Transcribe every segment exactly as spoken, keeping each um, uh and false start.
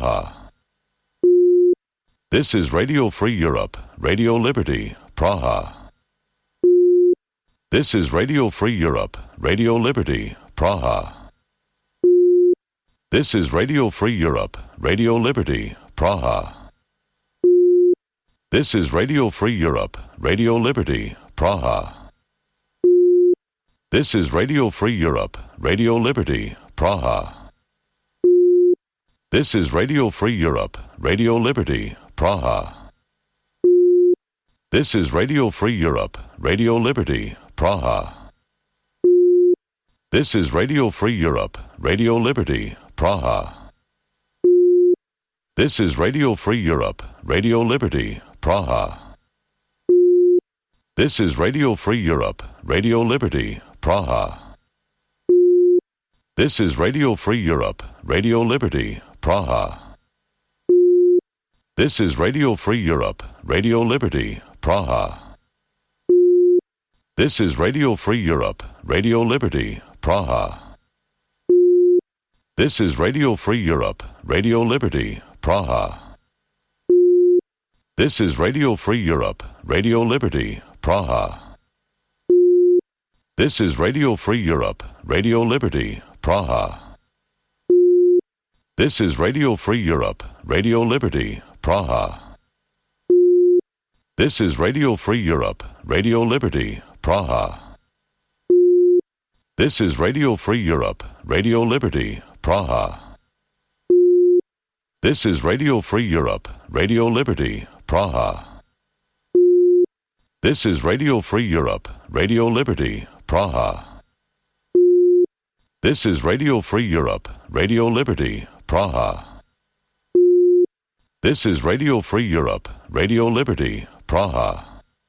Praha. This is Radio Free Europe, Radio Liberty, Praha. This is Radio Free Europe, Radio Liberty, Praha. This is Radio Free Europe, Radio Liberty, Praha. This is Radio Free Europe, Radio Liberty, Praha. This is Radio Free Europe, Radio Liberty, Praha. This is Radio Free Europe, Radio Liberty, Praha. This is Radio Free Europe, Radio Liberty, Praha. This is Radio Free Europe, Radio Liberty, Praha. This is Radio Free Europe, Radio Liberty, Praha. This is Radio Free Europe, Radio Liberty, Praha. This is Radio Free Europe, Radio Liberty, Praha. This is Radio Free Europe, Radio Liberty, Praha. This is Radio Free Europe, Radio Liberty, Praha. This is Radio Free Europe, Radio Liberty, Praha. This is Radio Free Europe, Radio Liberty, Praha. This is Radio Free Europe, Radio Liberty, Praha. This is Radio Free Europe, Radio Liberty, Praha. This is Radio Free Europe, Radio Liberty, Praha. This is Radio Free Europe, Radio Liberty, Praha. This is Radio Free Europe, Radio Liberty, Praha. This is Radio Free Europe, Radio Liberty, Praha. This is Radio Free Europe, Radio Liberty, Praha. This is Radio Free Europe, Radio Liberty, Praha.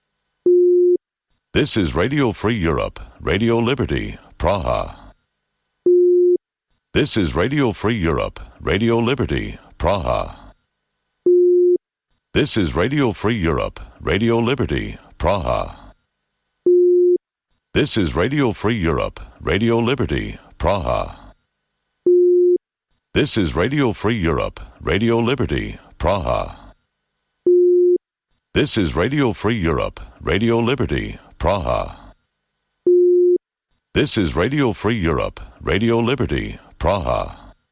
This is Radio Free Europe, Radio Liberty, Praha. This is Radio Free Europe, Radio Liberty, Praha. This is Radio Free Europe, Radio Liberty, Praha. This is Radio Free Europe, Radio Liberty, Praha. This is Radio Free Europe, Radio Liberty, Praha. This is Radio Free Europe, Radio Liberty, Praha. This is Radio Free Europe, Radio Liberty, Praha.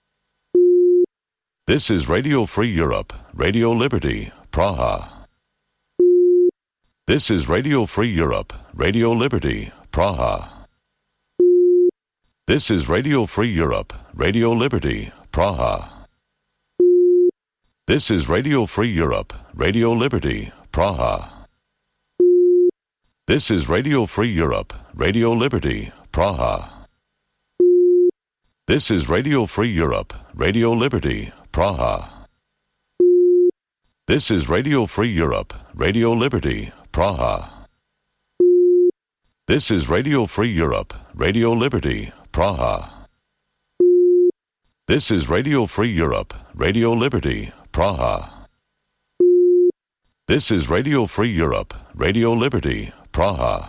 This is Radio Free Europe, Radio Liberty, Praha. This is Radio Free Europe, Radio Liberty, Praha. This is Radio Free Europe, Radio Liberty, Praha. This is Radio Free Europe, Radio Liberty, Praha. This is Radio Free Europe, Radio Liberty, Praha. This is Radio Free Europe, Radio Liberty, Praha. This is Radio Free Europe, Radio Liberty, Praha. This is Radio Free Europe, Radio Liberty, Praha. This is Radio Free Europe, Radio Liberty, Praha. This is Radio Free Europe, Radio Liberty, Praha.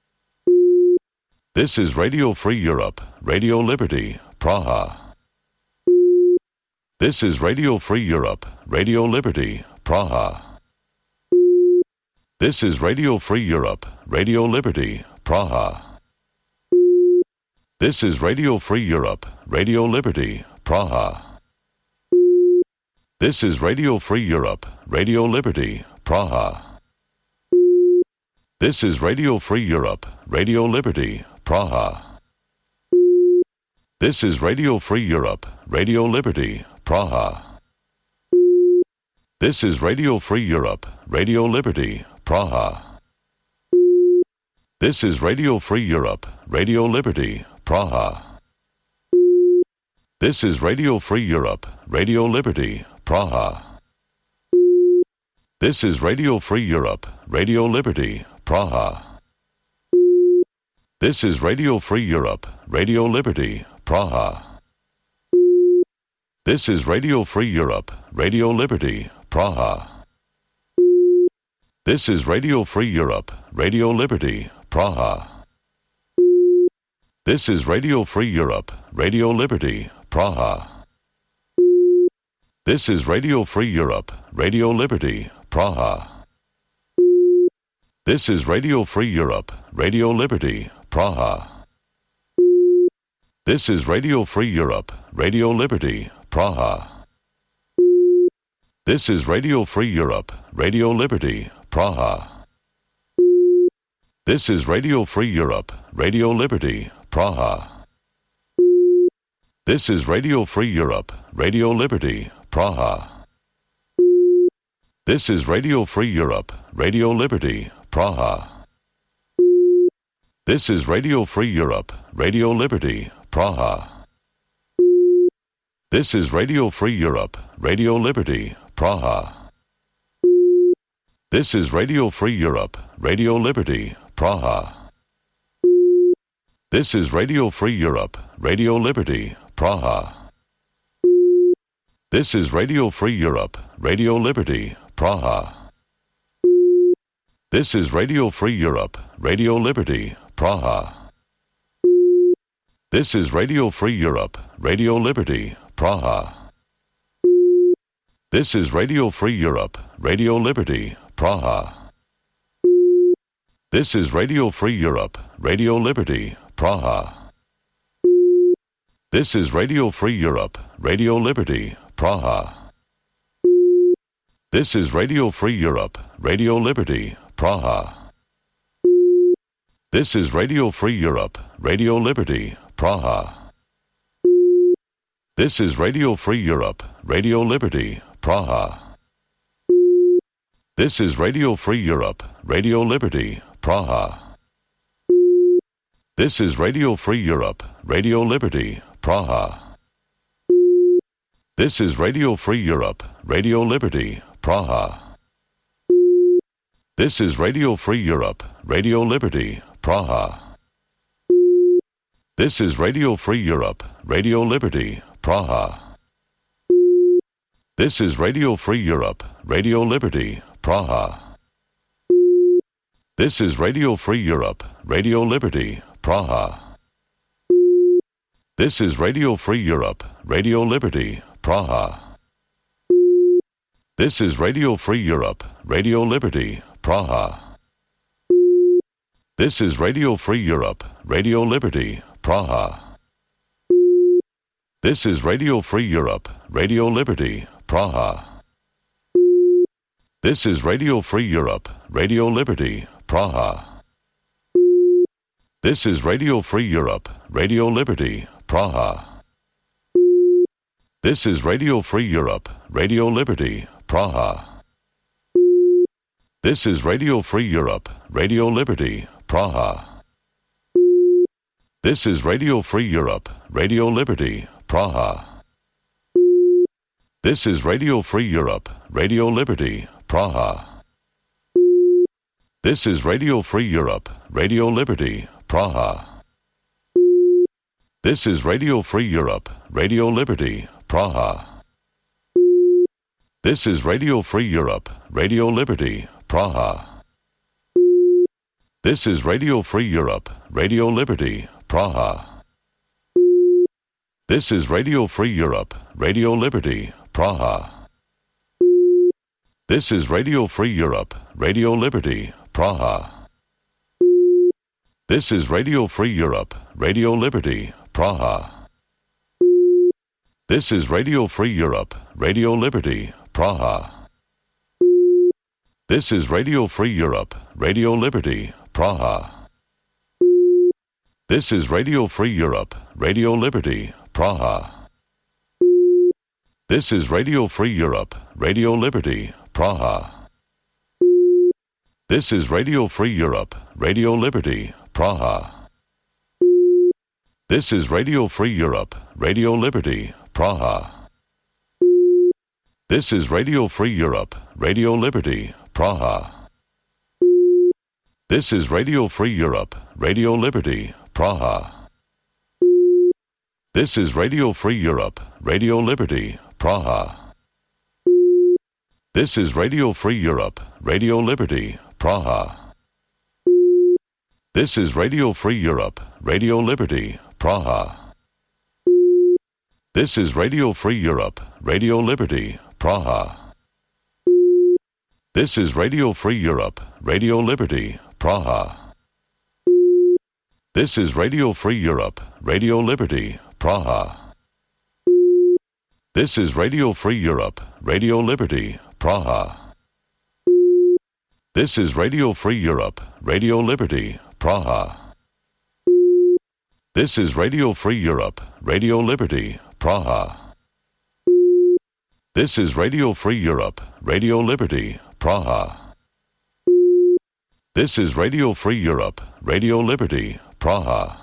This is Radio Free Europe, Radio Liberty, Praha. This is Radio Free Europe, Radio Liberty, Praha. This is Radio Free Europe, Radio Liberty, Praha. This is Radio Free Europe, Radio Liberty, Praha. This is Radio Free Europe, Radio Liberty, Praha. This is Radio Free Europe, Radio Liberty, Praha. This is Radio Free Europe, Radio Liberty, Praha. This is Radio Free Europe, Radio Liberty, Praha. This is Radio Free Europe, Radio Liberty, Praha. This is Radio Free Europe, Radio Liberty, Praha. This is Radio Free Europe, Radio Liberty, Praha. This is Radio Free Europe, Radio Liberty, Praha. This is Radio Free Europe, Radio Liberty, Praha. This is Radio Free Europe, Radio Liberty, Praha. This is Radio Free Europe, Radio Liberty, Praha. This is Radio Free Europe, Radio Liberty, Praha. This is Radio Free Europe, Radio Liberty, Praha. This is Radio Free Europe, Radio Liberty, Praha. This is Radio Free Europe, Radio Liberty, Praha. This is Radio Free Europe, Radio Liberty, Praha. This is Radio Free Europe, Radio Liberty, Praha. This is Radio Free Europe, Radio Liberty, Praha. This is Radio Free Europe, Radio Liberty, Praha. This is Radio Free Europe, Radio Liberty, Praha. This is Radio Free Europe, Radio Liberty, Praha. This is Radio Free Europe, Radio Liberty, Praha. This is Radio Free Europe, Radio Liberty, Praha. This is Radio Free Europe, Radio Liberty, Praha. This is Radio Free Europe, Radio Liberty, Praha. This is Radio Free Europe, Radio Liberty, Praha. This is Radio Free Europe, Radio Liberty, Praha. This is Radio Free Europe, Radio Liberty, Praha. This is Radio Free Europe, Radio Liberty, Praha. This is Radio Free Europe, Radio Liberty, Praha. This is Radio Free Europe, Radio Liberty, Praha. This is Radio Free Europe, Radio Liberty, Praha. This is Radio Free Europe, Radio Liberty, Praha. This is Radio Free Europe, Radio Liberty, Praha. This is Radio Free Europe, Radio Liberty, Praha. This is Radio Free Europe, Radio Liberty, Praha. This is Radio Free Europe, Radio Liberty, Praha. This is Radio Free Europe, Radio Liberty, Praha. This is Radio Free Europe, Radio Liberty, Praha. This is Radio Free Europe, Radio Liberty, Praha. This is Radio Free Europe, Radio Liberty, Praha. This is Radio Free Europe, Radio Liberty, Praha. This is Radio Free Europe, Radio Liberty, Praha. This is Radio Free Europe, Radio Liberty, Praha. This is Radio Free Europe, Radio Liberty, Praha. This is Radio Free Europe, Radio Liberty, Praha. This is Radio Free Europe, Radio Liberty, Praha. This is Radio Free Europe, Radio Liberty, Praha. This is Radio Free Europe, Radio Liberty, Praha. This is Radio Free Europe, Radio Liberty, Praha. This is Radio Free Europe, Radio Liberty, Praha. This is Radio Free Europe, Radio Liberty, Praha. This is Radio Free Europe, Radio Liberty, Praha. This is Radio Free Europe, Radio Liberty, Praha. This is Radio Free Europe, Radio Liberty, Praha. This is Radio Free Europe, Radio Liberty, Praha. This is Radio Free Europe, Radio Liberty, Praha. This is Radio Free Europe, Radio Liberty, Praha. This is Radio Free Europe, Radio Liberty, Praha. This is Radio Free Europe, Radio Liberty, Praha. This is Radio Free Europe, Radio Liberty, Praha. This is Radio Free Europe, Radio Liberty, Praha. This is Radio Free Europe, Radio Liberty, Praha. This is Radio Free Europe, Radio Liberty, Praha. This is Radio Free Europe, Radio Liberty, Praha. This is Radio Free Europe, Radio Liberty, Praha. This is Radio Free Europe, Radio Liberty, Praha. This is Radio Free Europe, Radio Liberty, Praha. This is Radio Free Europe, Radio Liberty, Praha. This is Radio Free Europe, Radio Liberty, Praha. This is Radio Free Europe, Radio Liberty, Praha. This is Radio Free Europe, Radio Liberty, Praha. This is Radio Free Europe, Radio Liberty, Praha. This is Radio Free Europe, Radio Liberty, Praha.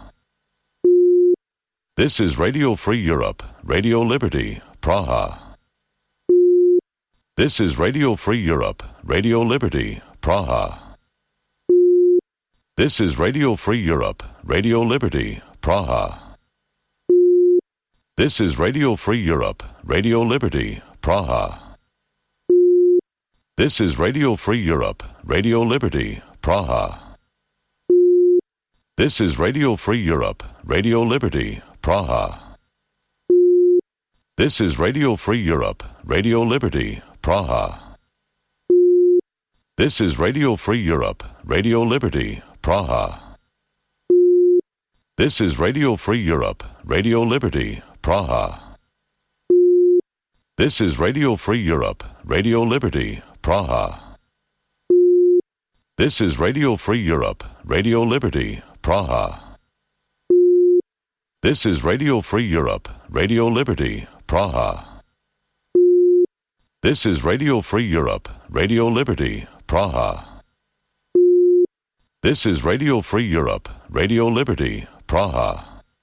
This is Radio Free Europe, Radio Liberty, Praha. This is Radio Free Europe, Radio Liberty, Praha. This is Radio Free Europe, Radio Liberty, Praha. This is Radio Free Europe, Radio Liberty, Praha. This is Radio Free Europe, Radio Liberty, Praha. This is Radio Free Europe, Radio Liberty, Praha. This is Radio Free Europe, Radio Liberty, Praha. This is Radio Free Europe, Radio Liberty, Praha. This is Radio Free Europe, Radio Liberty, Praha. This is Radio Free Europe, Radio Liberty, Praha. This is Radio Free Europe, Radio Liberty, Praha. This is Radio Free Europe, Radio Liberty, Praha. This is Radio Free Europe, Radio Liberty, Praha. This is Radio Free Europe, Radio Liberty, Praha.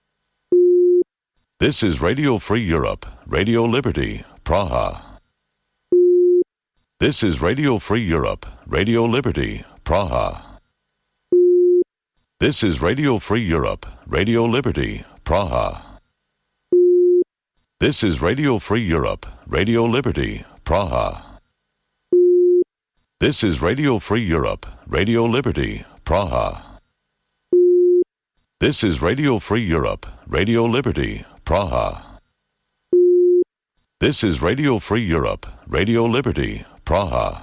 This is Radio Free Europe, Radio Liberty, Praha. This is Radio Free Europe, Radio Liberty, Praha. This is Radio Free Europe, Radio Liberty, Praha. This is Radio Free Europe, Radio Liberty, Praha. This is Radio Free Europe, Radio Liberty, Praha. This is Radio Free Europe, Radio Liberty, Praha. This is Radio Free Europe, Radio Liberty, Praha.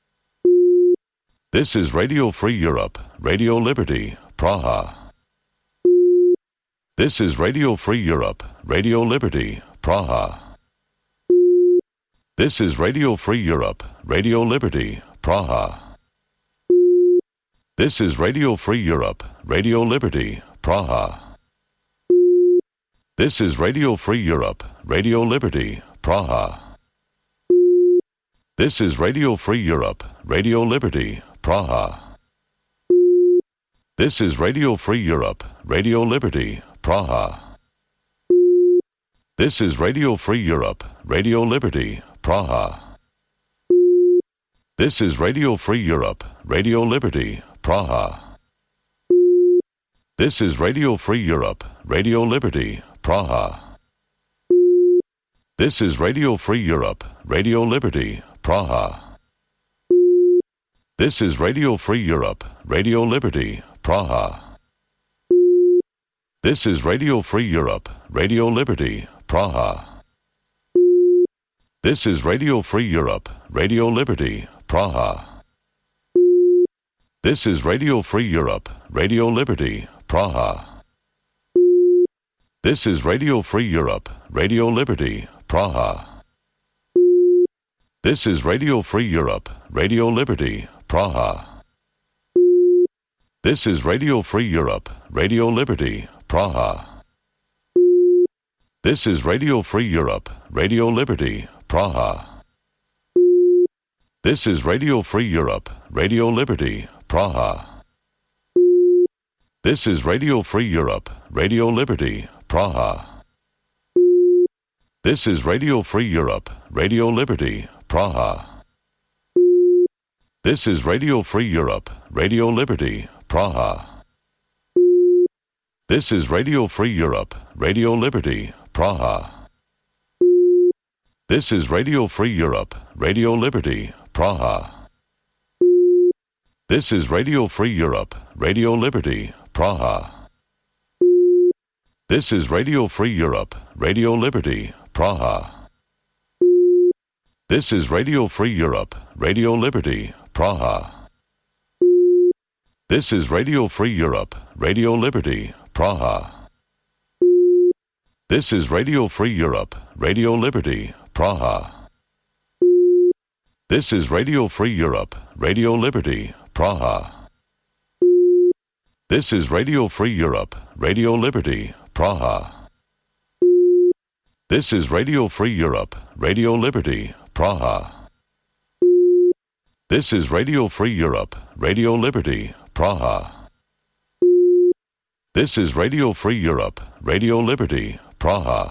This is Radio Free Europe, Radio Liberty, Praha. This is Radio Free Europe, Radio Liberty, Praha. This is Radio Free Europe, Radio Liberty, Praha. This is Radio Free Europe, Radio Liberty, Praha. This is Radio Free Europe, Radio Liberty, Praha. This is Radio Free Europe, Radio Liberty, Praha. This is Radio Free Europe, Radio Liberty, Praha. This is Radio Free Europe, Radio Liberty, Praha. This is Radio Free Europe, Radio Liberty, Praha. This is Radio Free Europe, Radio Liberty, Praha. This is Radio Free Europe, Radio Liberty, Praha. This is Radio Free Europe, Radio Liberty, Praha. This is Radio Free Europe, Radio Liberty, Praha. This is Radio Free Europe, Radio Liberty, Praha. This is Radio Free Europe, Radio Liberty, Praha. This is Radio Free Europe, Radio Liberty, Praha. This is Radio Free Europe, Radio Liberty, Praha. This is Radio Free Europe, Radio Liberty, Praha. This is Radio Free Europe, Radio Liberty, Praha. This is Radio Free Europe, Radio Liberty, Praha. This is Radio Free Europe, Radio Liberty, Praha. This is Radio Free Europe, Radio Liberty, Praha. This is Radio Free Europe, Radio Liberty, Praha. This is Radio Free Europe, Radio Liberty, Praha. This is Radio Free Europe, Radio Liberty, Praha. This is Radio Free Europe, Radio Liberty, Praha. This is Radio Free Europe, Radio Liberty, Praha. This is Radio Free Europe, Radio Liberty, Praha. This is Radio Free Europe, Radio Liberty, Praha. This is Radio Free Europe, Radio Liberty, Praha. This is Radio Free Europe, Radio Liberty, Praha. This is Radio Free Europe, Radio Liberty, Praha. This is Radio Free Europe, Radio Liberty, Praha. This is Radio Free Europe, Radio Liberty, Praha. This is Radio Free Europe, Radio Liberty, Praha.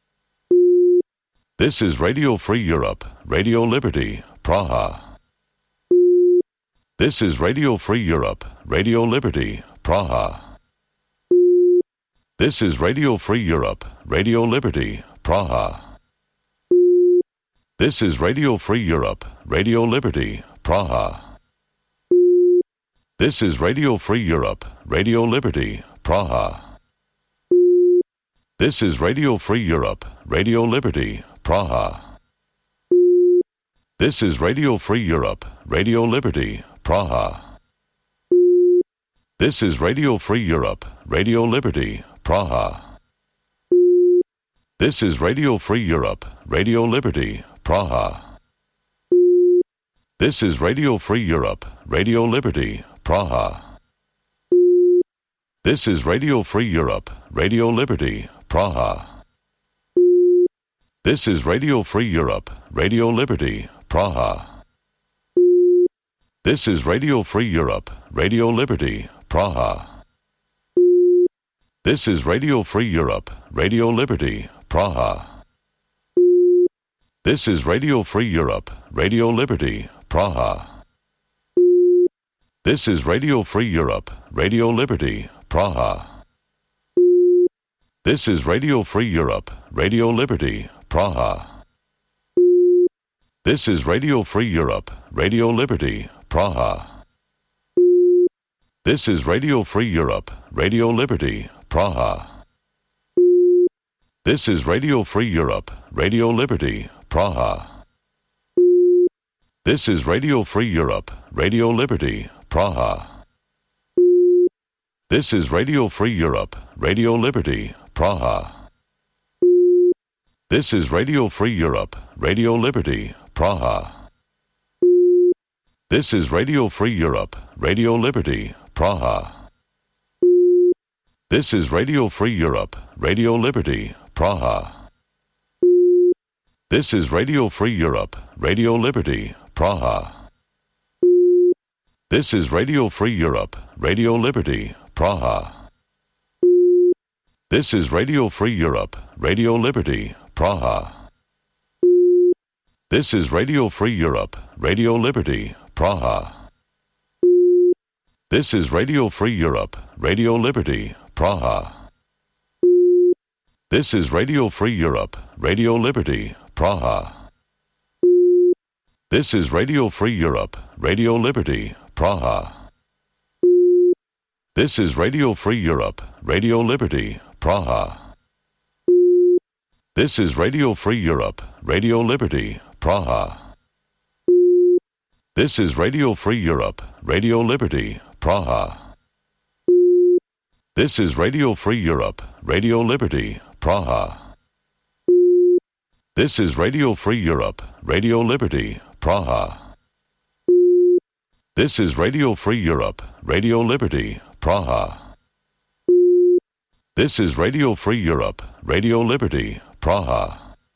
This is Radio Free Europe, Radio Liberty, Praha. This is Radio Free Europe, Radio Liberty, Praha. This is Radio Free Europe, Radio Liberty, Praha. This is Radio Free Europe, Radio Liberty, Praha. This is Radio Free Europe, Radio Liberty, Praha. This is Radio Free Europe, Radio Liberty, Praha. This is Radio Free Europe, Radio Liberty, Praha. This is Radio Free Europe, Radio Liberty, Praha. This is Radio Free Europe, Radio Liberty, Praha. This is Radio Free Europe, Radio Liberty, Praha. This is Radio Free Europe, Radio Liberty, Praha. This is Radio Free Europe, Radio Liberty, Praha. This is Radio Free Europe, Radio Liberty, Praha. This is Radio Free Europe, Radio Liberty, Praha. This is Radio Free Europe, Radio Liberty, Praha. This is Radio Free Europe, Radio Liberty, Praha. This is Radio Free Europe, Radio Liberty, Praha. This is Radio Free Europe, Radio Liberty, Praha. This is Radio Free Europe, Radio Liberty, Praha. This is Radio Free Europe, Radio Liberty, Praha. This is Radio Free Europe, Radio Liberty, Praha. This is Radio Free Europe, Radio Liberty, Praha. This is Radio Free Europe, Radio Liberty, Praha. This is Radio Free Europe, Radio Liberty, Praha. This is Radio Free Europe, Radio Liberty, Praha. This is Radio Free Europe, Radio Liberty, Praha. This is Radio Free Europe, Radio Liberty, Praha. This is Radio Free Europe, Radio Liberty, Praha. This is Radio Free Europe, Radio Liberty, Praha. This is Radio Free Europe, Radio Liberty, Praha. This is Radio Free Europe, Radio Liberty, Praha. This is Radio Free Europe, Radio Liberty, Praha. This is Radio Free Europe, Radio Liberty, Praha. This is Radio Free Europe, Radio Liberty, Praha. This is Radio Free Europe, Radio Liberty, Praha. This is Radio Free Europe, Radio Liberty, Praha. This is Radio Free Europe, Radio Liberty, Praha. This is Radio Free Europe, Radio Liberty, Praha. This is Radio Free Europe, Radio Liberty, Praha.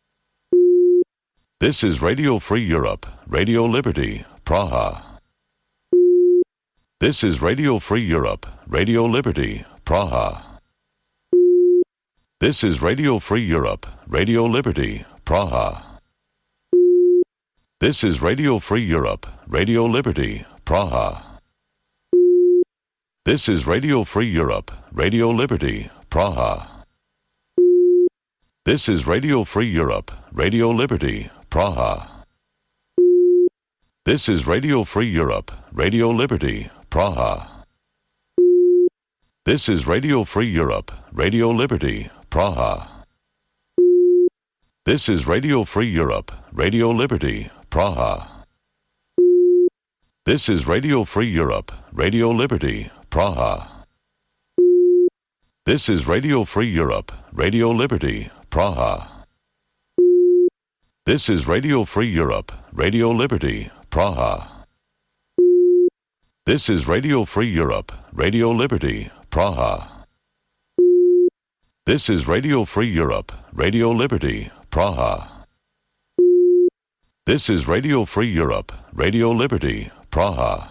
This is Radio Free Europe, Radio Liberty, Praha. This is Radio Free Europe, Radio Liberty, Praha. This is Radio Free Europe, Radio Liberty, Praha. This is Radio Free Europe, Radio Liberty, Praha. This is Radio Free Europe, Radio Liberty, Praha. This is Radio Free Europe, Radio Liberty, Praha. This is Radio Free Europe, Radio Liberty, Praha. This is Radio Free Europe, Radio Liberty, Praha. This is Radio Free Europe, Radio Liberty, Praha. This is Radio Free Europe, Radio Liberty, Praha. This is Radio Free Europe, Radio Liberty, Praha. This is Radio Free Europe, Radio Liberty, Praha. This is Radio Free Europe, Radio Liberty, Praha. This is Radio Free Europe, Radio Liberty, Praha. This is Radio Free Europe, Radio Liberty, Praha.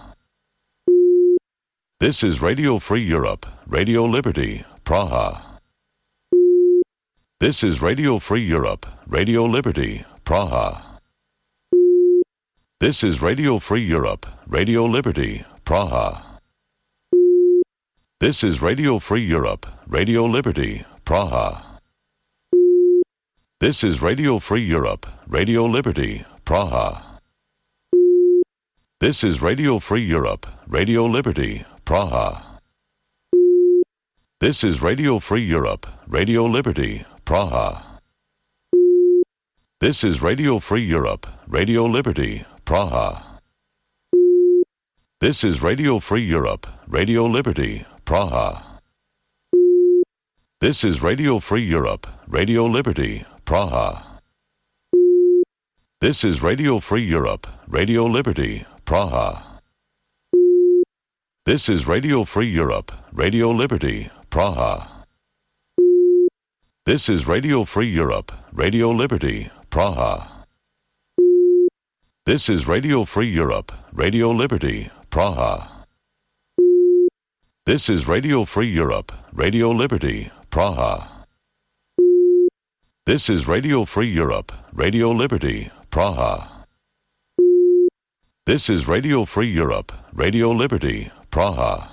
This is Radio Free Europe, Radio Liberty, Praha. This is Radio Free Europe, Radio Liberty, Praha. This is Radio Free Europe, Radio Liberty, Praha. This is Radio Free Europe, Radio Liberty, Praha. This is Radio Free Europe, Radio Liberty, Praha. This is Radio Free Europe, Radio Liberty, Praha. This is Radio Free Europe, Radio Liberty, Praha. This is Radio Free Europe, Radio Liberty, Praha. This is Radio Free Europe, Radio Liberty, Praha. This is Radio Free Europe, Radio Liberty, Praha. This is Radio Free Europe, Radio Liberty, Praha. This is Radio Free Europe, Radio Liberty, Praha. This is Radio Free Europe, Radio Liberty, Praha. This is Radio Free Europe, Radio Liberty, Praha. This is Radio Free Europe, Radio Liberty, Praha. This is Radio Free Europe, Radio Liberty, Praha. This is Radio Free Europe, Radio Liberty, Praha.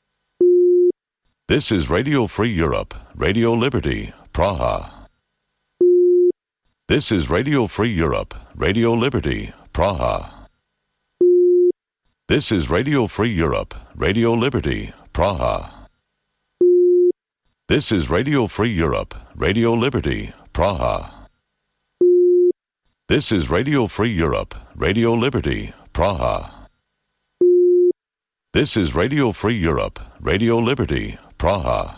This is Radio Free Europe, Radio Liberty, Praha. This is Radio Free Europe, Radio Liberty, Praha. This is Radio Free Europe, Radio Liberty, Praha. This is Radio Free Europe, Radio Liberty, Praha. This is Radio Free Europe, Radio Liberty, Praha. This is Radio Free Europe, Radio Liberty, Praha.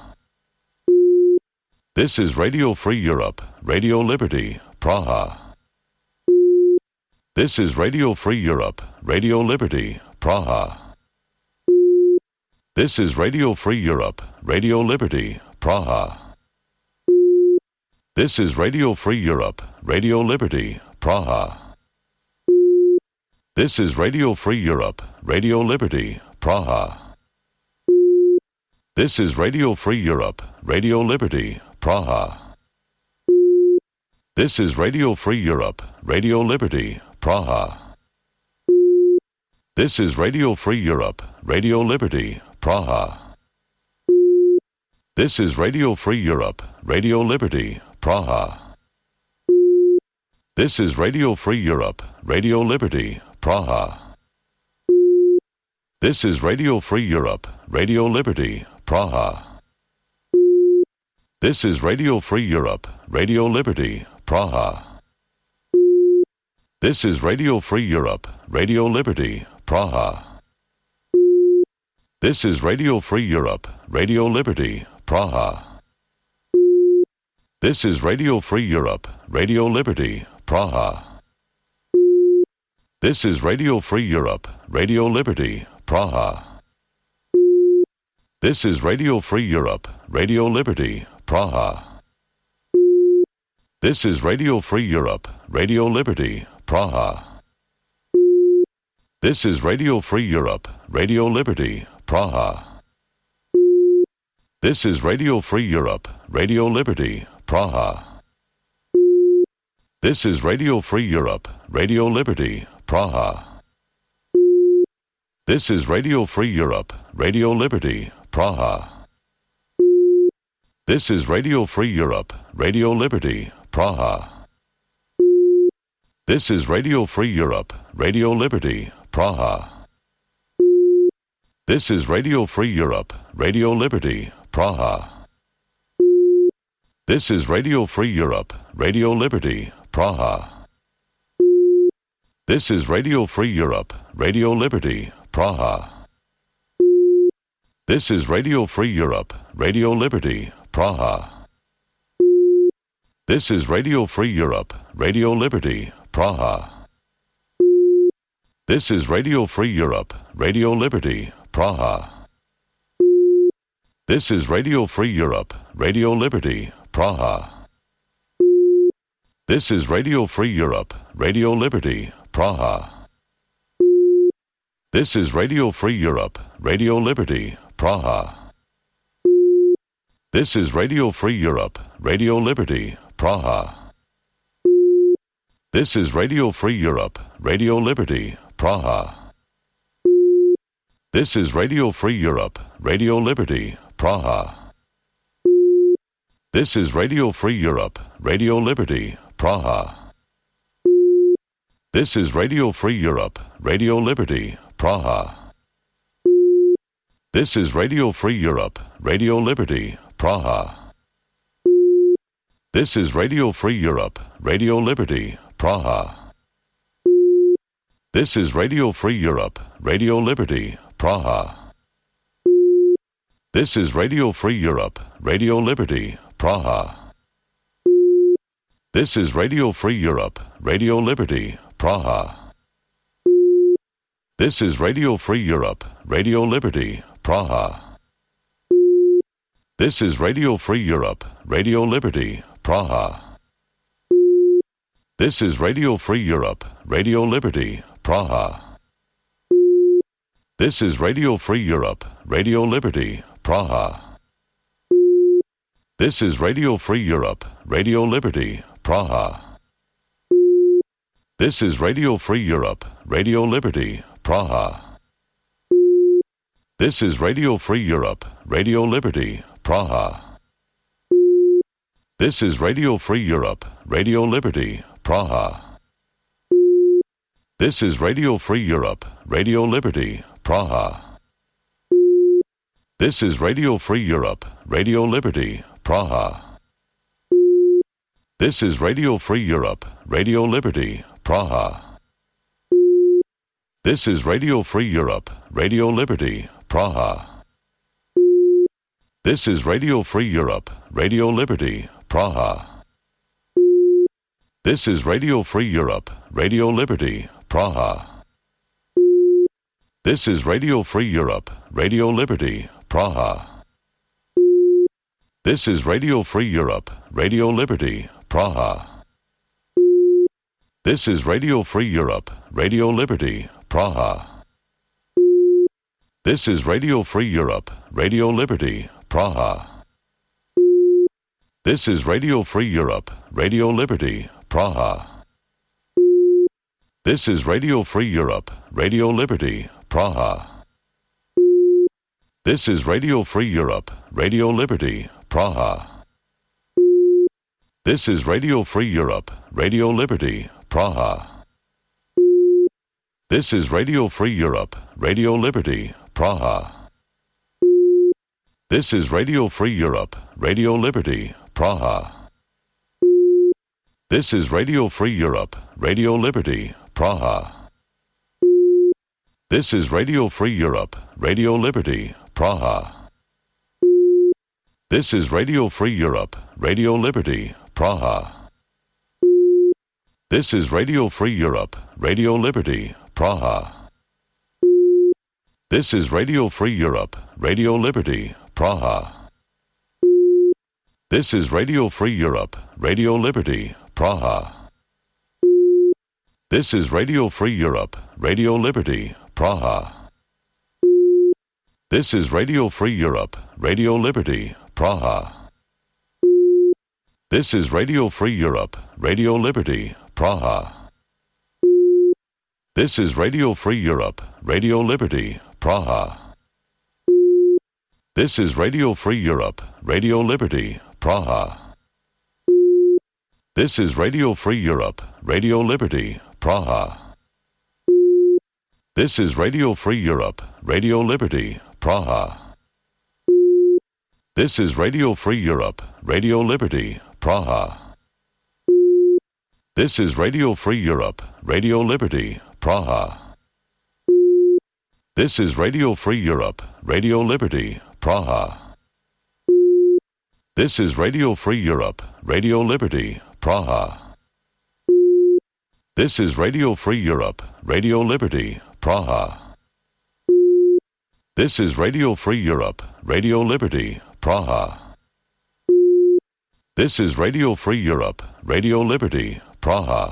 This is Radio Free Europe, Radio Liberty, Praha. This is Radio Free Europe, Radio Liberty, Praha. This is Radio Free Europe, Radio Liberty, Praha. This is Radio Free Europe, Radio Liberty, Praha. This is Radio Free Europe, Radio Liberty, Praha. This is Radio Free Europe, Radio Liberty, Praha. This is Radio Free Europe, Radio Liberty, Praha. This is Radio Free Europe, Radio Liberty, Praha. This is Radio Free Europe, Radio Liberty, Praha. This is Radio Free Europe, Radio Liberty, Praha. This is Radio Free Europe, Radio Liberty, Praha. This is Radio Free Europe, Radio Liberty, Praha. This is Radio Free Europe, Radio Liberty, Praha. This is Radio Free Europe, Radio Liberty, Praha. This is Radio Free Europe, Radio Liberty, Praha. This is Radio Free Europe, Radio Liberty, Praha. This is Radio Free Europe, Radio Liberty, Praha. This is Radio Free Europe, Radio Liberty, Praha. This is Radio Free Europe, Radio Liberty, Praha. This is Radio Free Europe, Radio Liberty, Praha. This is Radio Free Europe, Radio Liberty, Praha. This is Radio Free Europe, Radio Liberty, Praha. This is Radio Free Europe, Radio Liberty, Praha. This is Radio Free Europe, Radio Liberty, Praha. This is Radio Free Europe, Radio Liberty, Praha. This is Radio Free Europe, Radio Liberty, Praha. This is Radio Free Europe, Radio Liberty, Praha. This is Radio Free Europe, Radio Liberty, Praha. This is Radio Free Europe, Radio Liberty, Praha. This is Radio Free Europe, Radio Liberty, Praha. This is Radio Free Europe, Radio Liberty, Praha. This is Radio Free Europe, Radio Liberty, Praha. This is Radio Free Europe, Radio Liberty, Praha. This is Radio Free Europe, Radio Liberty, Praha. This is Radio Free Europe, Radio Liberty, Praha. This is Radio Free Europe, Radio Liberty, Praha. This is Radio Free Europe, Radio Liberty, Praha. This is Radio Free Europe, Radio Liberty, Praha. This is Radio Free Europe, Radio Liberty, Praha. This is Radio Free Europe, Radio Liberty, Praha. This is Radio Free Europe, Radio Liberty, Praha. This is Radio Free Europe, Radio Liberty, Praha. This is Radio Free Europe, Radio Liberty, Praha. This is Radio Free Europe, Radio Liberty, Praha. This is Radio Free Europe, Radio Liberty, Praha. This is Radio Free Europe, Radio Liberty, Praha. This is Radio Free Europe, Radio Liberty, Praha. This is Radio Free Europe, Radio Liberty, Praha. This is Radio Free Europe, Radio Liberty, Praha. This is Radio Free Europe, Radio Liberty, Praha. This is Radio Free Europe, Radio Liberty, Praha. This is Radio Free Europe, Radio Liberty, Praha. This is Radio Free Europe, Radio Liberty, Praha. This is Radio Free Europe, Radio Liberty, Praha. This is Radio Free Europe, Radio Liberty, Praha. This is Radio Free Europe, Radio Liberty, Praha. This is Radio Free Europe, Radio Liberty, Praha. This is Radio Free Europe, Radio Liberty, Praha. This is Radio Free Europe, Radio Liberty, Praha. This is Radio Free Europe, Radio Liberty, Praha. This is Radio Free Europe, Radio Liberty, Praha. This is Radio Free Europe, Radio Liberty, Praha. This is Radio Free Europe, Radio Liberty, Praha. This is Radio Free Europe, Radio Liberty, Praha. This is Radio Free Europe, Radio Liberty, Praha. This is Radio Free Europe, Radio Liberty, Praha. This is Radio Free Europe, Radio Liberty, Praha. This is Radio Free Europe, Radio Liberty, Praha. This is Radio Free Europe, Radio Liberty, Praha. This is Radio Free Europe, Radio Liberty, Praha. This is Radio Free Europe, Radio Liberty, Praha. This is Radio Free Europe, Radio Liberty, Praha. This is Radio Free Europe, Radio Liberty, Praha. This is Radio Free Europe, Radio Liberty, Praha. This is Radio Free Europe, Radio Liberty, Praha. This is Radio Free Europe, Radio Liberty, Praha. This is Radio Free Europe, Radio Liberty, Praha. This is Radio Free Europe, Radio Liberty, Praha. This is Radio Free Europe, Radio Liberty, Praha. This is Radio Free Europe, Radio Liberty, Praha. This is Radio Free Europe, Radio Liberty, Praha. This is Radio Free Europe, Radio Liberty, Praha. This is Radio Free Europe, Radio Liberty, Praha. This is Radio Free Europe, Radio Liberty, Praha. This is Radio Free Europe, Radio Liberty, Praha. This is Radio Free Europe, Radio Liberty, Praha. This is Radio Free Europe, Radio Liberty, Praha.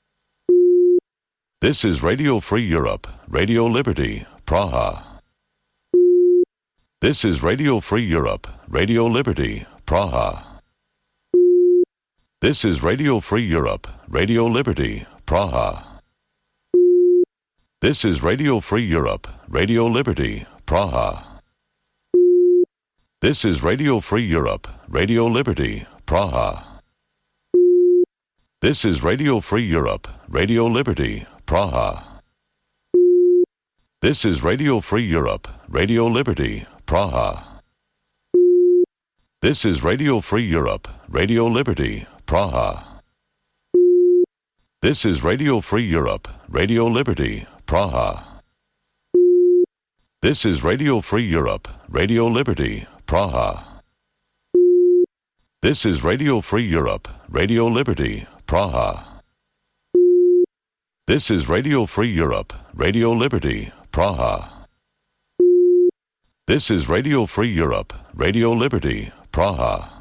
This is Radio Free Europe, Radio Liberty, Praha. This is Radio Free Europe, Radio Liberty, Praha. This is Radio Free Europe, Radio Liberty, Praha. This is Radio Free Europe, Radio Liberty, Praha. This is Radio Free Europe, Radio Liberty, Praha. This is Radio Free Europe, Radio Liberty, Praha. This is Radio Free Europe, Radio Liberty, Praha. This is Radio Free Europe, Radio Liberty, Praha. This is Radio Free Europe, Radio Liberty, Praha. This is Radio Free Europe, Radio Liberty, Praha. This is Radio Free Europe, Radio Liberty, Praha. This is Radio Free Europe, Radio Liberty, Praha. This is Radio Free Europe, Radio Liberty, Praha.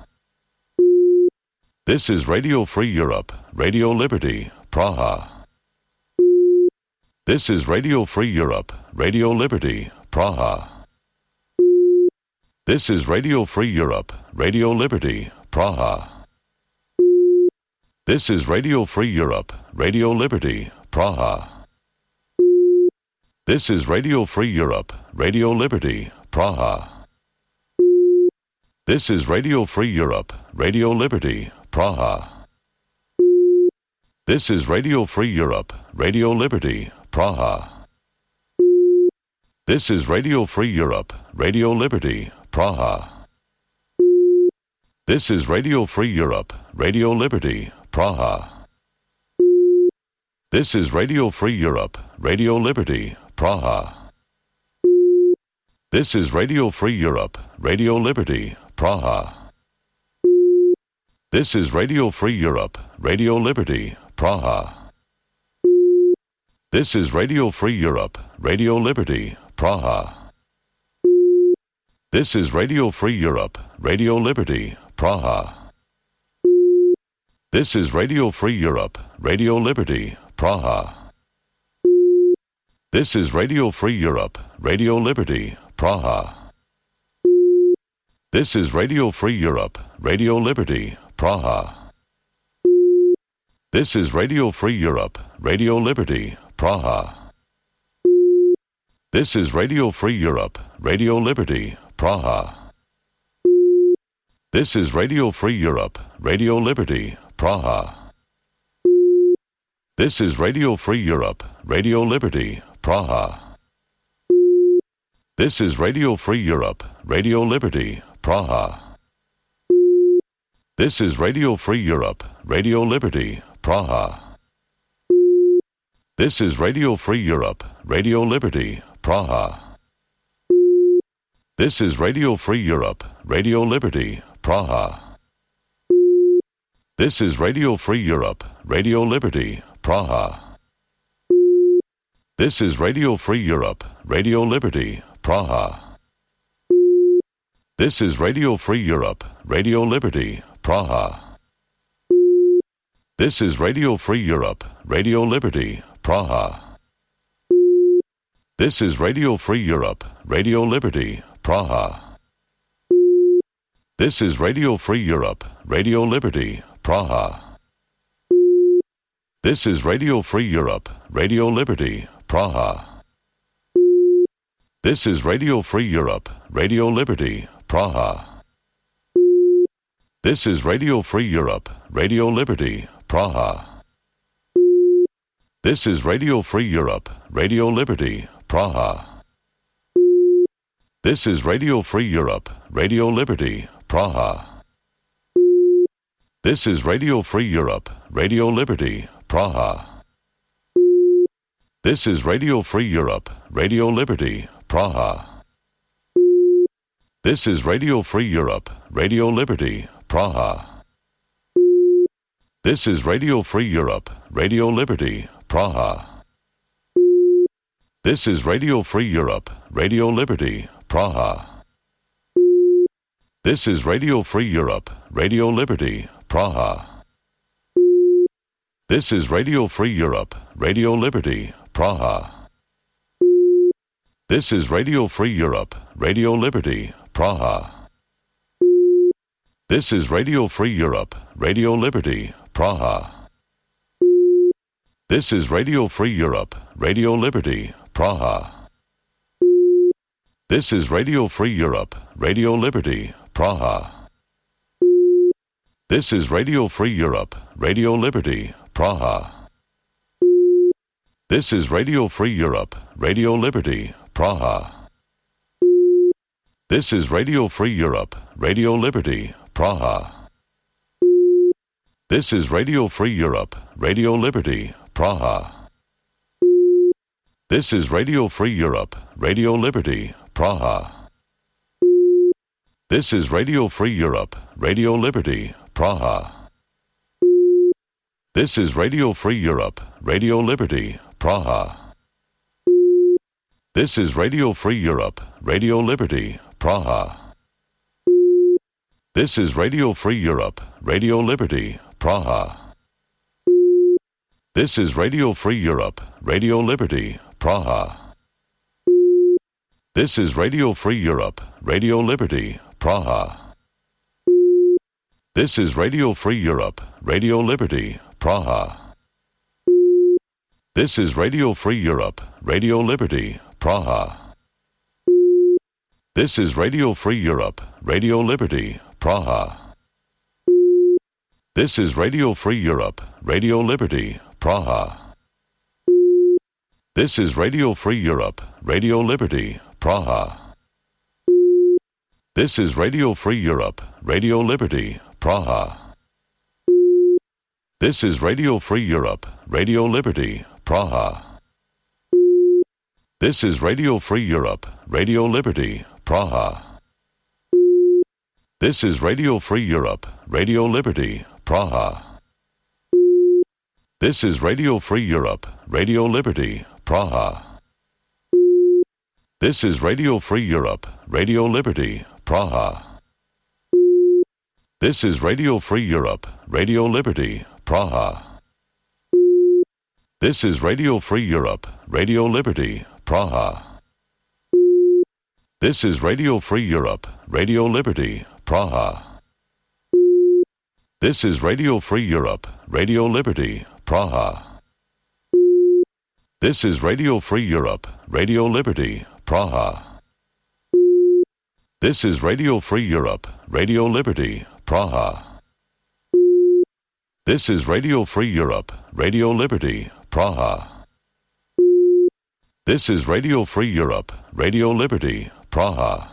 This is Radio Free Europe, Radio Liberty, Praha. This is Radio Free Europe, Radio Liberty, Praha. This is Radio Free Europe, Radio Liberty, Praha. This is Radio Free Europe, Radio Liberty, Praha. This is Radio Free Europe, Radio Liberty, Praha. This is Radio Free Europe, Radio Liberty, Praha. This is Radio Free Europe, Radio Liberty, Praha. This is Radio Free Europe, Radio Liberty, Praha. This is Radio Free Europe, Radio Liberty, Praha. This is Radio Free Europe, Radio Liberty, Praha. This is Radio Free Europe, Radio Liberty, Praha. This is Radio Free Europe, Radio Liberty, Praha. This is Radio Free Europe, Radio Liberty, Praha. This is Radio Free Europe, Radio Liberty, Praha. This is Radio Free Europe, Radio Liberty, Praha. This is Radio Free Europe, Radio Liberty, Praha. This is Radio Free Europe, Radio Liberty, Praha. This is Radio Free Europe, Radio Liberty, Praha. This is Radio Free Europe, Radio Liberty, Praha. This is Radio Free Europe, Radio Liberty, Praha. This is Radio Free Europe, Radio Liberty, Praha. This is Radio Free Europe, Radio Liberty, Praha. This is Radio Free Europe, Radio Liberty, Praha. This is Radio Free Europe, Radio Liberty, Praha. This is Radio Free Europe, Radio Liberty, Praha. This is Radio Free Europe, Radio Liberty, Praha. This is Radio Free Europe, Radio Liberty, Praha. This is Radio Free Europe, Radio Liberty, Praha. This is Radio Free Europe, Radio Liberty, Praha. This is Radio Free Europe, Radio Liberty, Praha. This is Radio Free Europe, Radio Liberty, Praha. This is Radio Free Europe, Radio Liberty, Praha. This is Radio Free Europe, Radio Liberty, Praha. This is Radio Free Europe, Radio Liberty, Praha. This is Radio Free Europe, Radio Liberty, Praha. This is Radio Free Europe, Radio Liberty, Praha. This is Radio Free Europe, Radio Liberty, Praha. This is Radio Free Europe, Radio Liberty, Praha. This is Radio Free Europe, Radio Liberty, Praha. This is Radio Free Europe, Radio Liberty, Praha. This is Radio Free Europe, Radio Liberty, Praha. This is Radio Free Europe, Radio Liberty, Praha. This is Radio Free Europe, Radio Liberty, Praha. This is Radio Free Europe, Radio Liberty, Praha. This is Radio Free Europe, Radio Liberty, Praha. This is Radio Free Europe, Radio Liberty, Praha. This is Radio Free Europe, Radio Liberty, Praha. This is Radio Free Europe, Radio Liberty, Praha. This is Radio Free Europe, Radio Liberty, Praha. This is Radio Free Europe, Radio Liberty, Praha. This is Radio Free Europe, Radio Liberty, Praha. This is Radio Free Europe, Radio Liberty, Praha. This is Radio Free Europe, Radio Liberty, Praha. This is Radio Free Europe, Radio Liberty, Praha. This is Radio Free Europe, Radio Liberty, Praha. This is Radio Free Europe, Radio Liberty, Praha. This is Radio Free Europe, Radio Liberty, Praha. This is Radio Free Europe, Radio Liberty, Praha. This is Radio Free Europe, Radio Liberty, Praha. This is Radio Free Europe, Radio Liberty, Praha. This is Radio Free Europe, Radio Liberty, Praha. This is Radio Free Europe, Radio Liberty, Praha. This is Radio Free Europe, Radio Liberty, Praha. This is Radio Free Europe, Radio Liberty, Praha. This is Radio Free Europe, Radio Liberty, Praha. This is Radio Free Europe, Radio Liberty, Praha. This is Radio Free Europe, Radio Liberty, Praha. This is Radio Free Europe, Radio Liberty, Praha. This is Radio Free Europe, Radio Liberty, Praha. This is Radio Free Europe, Radio Liberty, Praha. This is Radio Free Europe, Radio Liberty, Praha. This is Radio Free Europe, Radio Liberty, Praha. This is Radio Free Europe, Radio Liberty, Praha. This is Radio Free Europe, Radio Liberty, Praha. This is Radio Free Europe, Radio Liberty, Praha. This is Radio Free Europe, Radio Liberty, Praha. This is Radio Free Europe, Radio Liberty, Praha.